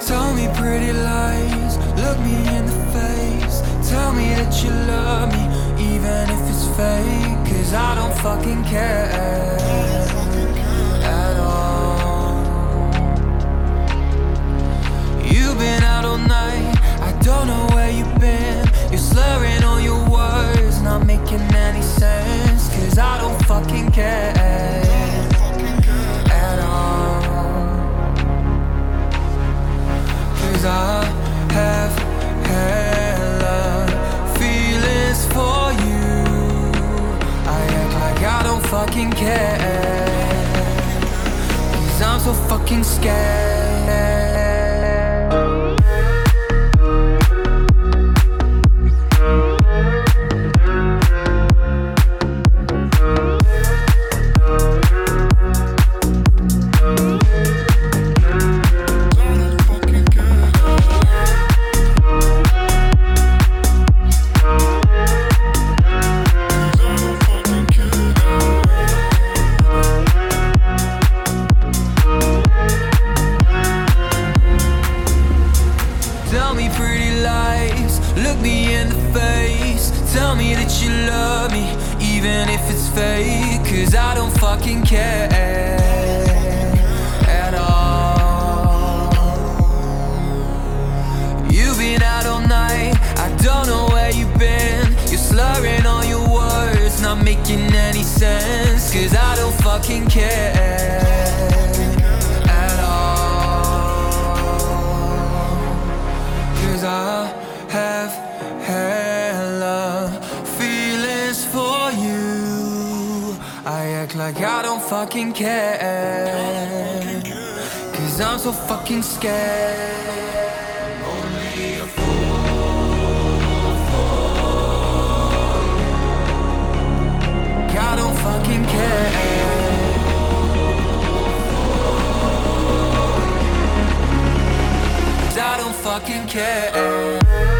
Tell me pretty lies, look me in the face. Tell me that you love me, even if it's fake. Cause I don't fucking care at all. You've been out all night, I don't know where you've been. You're slurring all your words, not making any sense. Cause I don't fucking care at all. Cause I have hella feelings for you. I act like I don't fucking care. Cause I'm so fucking scared. Tell me pretty lies, look me in the face. Tell me that you love me, even if it's fake. Cause I don't fucking care at all. You've been out all night, I don't know where you've been. You're slurring all your words, not making any sense. Cause I don't fucking care at all. Cause I have hella feelings for you. I act like I don't fucking care. Cause I'm so fucking scared. Only a fool for you. I don't fucking care. I don't fucking care.